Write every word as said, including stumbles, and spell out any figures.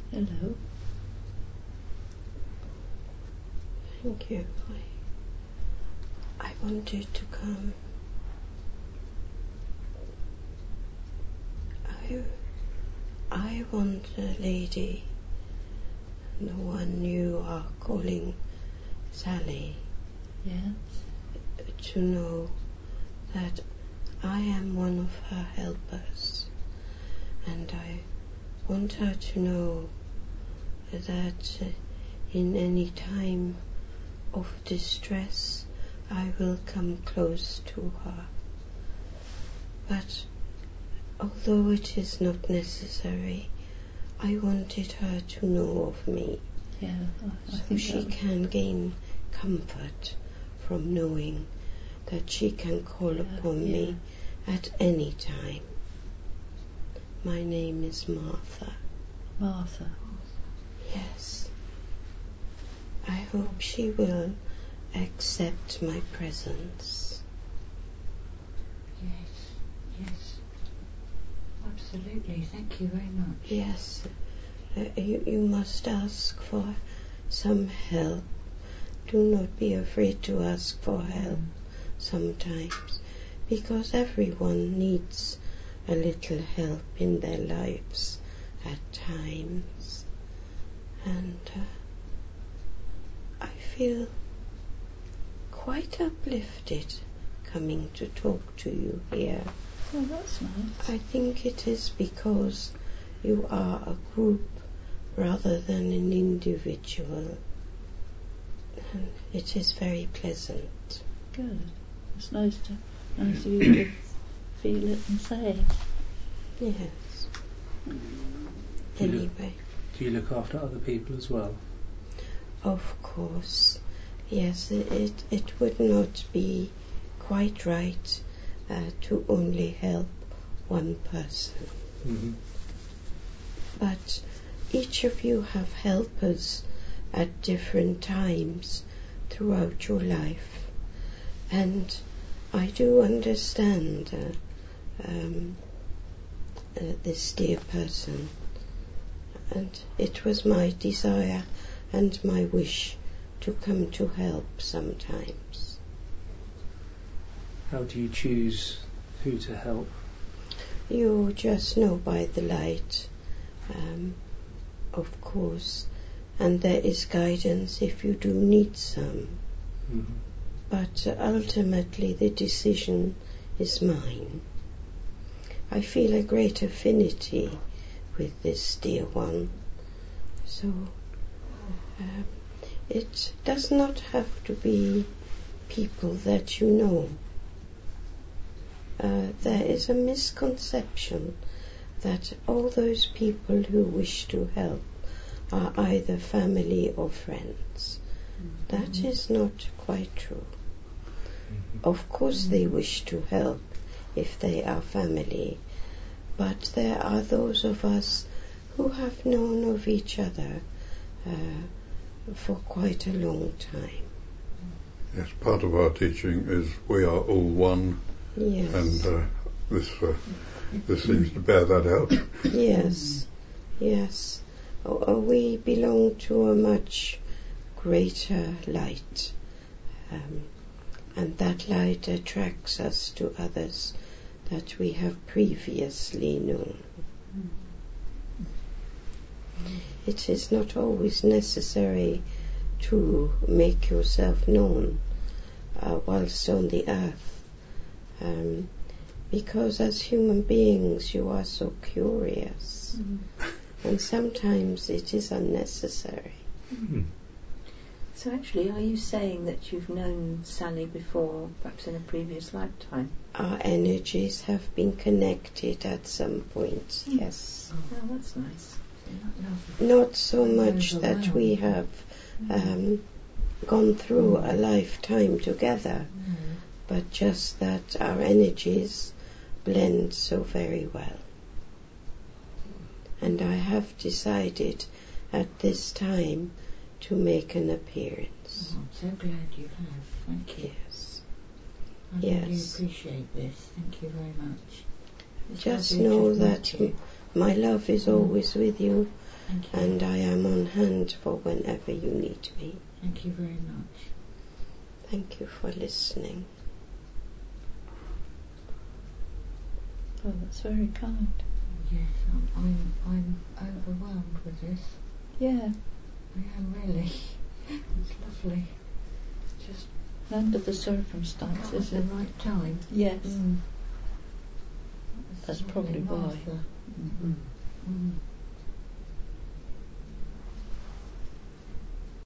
Hello. Thank you. I, I wanted to come. I, I want a lady, the one you are calling Sally, Yes. to know that I am one of her helpers, and I want her to know that uh, in any time of distress I will come close to her. But although it is not necessary, I wanted her to know of me, Yeah, I, I so think she that can gain comfort from knowing that she can call Yeah, upon yeah. me at any time. My name is Martha. Martha. Yes. I hope she will accept my presence. Yes, yes. Absolutely. Thank you very much. Yes. Uh, you, you must ask for some help. Do not be afraid to ask for help sometimes, because everyone needs a little help in their lives at times. And uh, I feel quite uplifted coming to talk to you here. Oh, that's nice. I think it is because you are a group rather than an individual, and it is very pleasant. Good. It's nice to nice of you to feel it and say. Yes. Do you, look, Anyway, do you look after other people as well? of course, yes, it, it, it would not be quite right uh, to only help one person. Mm-hmm. But each of you have helpers at different times throughout your life, and I do understand uh, um, uh, this dear person, and it was my desire and my wish to come to help sometimes. How do you choose who to help? You just know by the light, um, of course, and there is guidance if you do need some. Mm-hmm. But uh, ultimately the decision is mine. I feel a great affinity with this dear one, so um, it does not have to be people that you know. Uh, there is a misconception that all those people who wish to help are either family or friends. Mm-hmm. That is not quite true. Mm-hmm. Of course they wish to help if they are family, but there are those of us who have known of each other uh, for quite a long time. Yes, part of our teaching is we are all one, Yes. and uh, this uh, this seems to bear that out. Yes, yes. Oh, we belong to a much greater light, um, and that light attracts us to others that we have previously known. It is not always necessary to make yourself known uh, whilst on the earth, um, because as human beings you are so curious, Mm. and sometimes it is unnecessary. Mm-hmm. So actually, are you saying that you've known Sally before, perhaps in a previous lifetime? Our energies have been connected at some point, yes. Oh, that's nice. Not so much that we have um, gone through a lifetime together, but just that our energies blend so very well. And I have decided at this time to make an appearance. Oh, I'm so glad you have. Thank you. Yes. I really Yes. appreciate this. Thank you very much. It's Just lovely to know meet that you. m- my love is always with you, Thank you. and I am on hand for whenever you need me. Thank you very much. Thank you for listening. Oh, that's very kind. Yes, I'm, I'm, I'm overwhelmed with this. Yeah, I am really. It's lovely. Just under the circumstances. at the right time. Yes. Mm. That's lovely, probably why. Martha. Mm. Mm.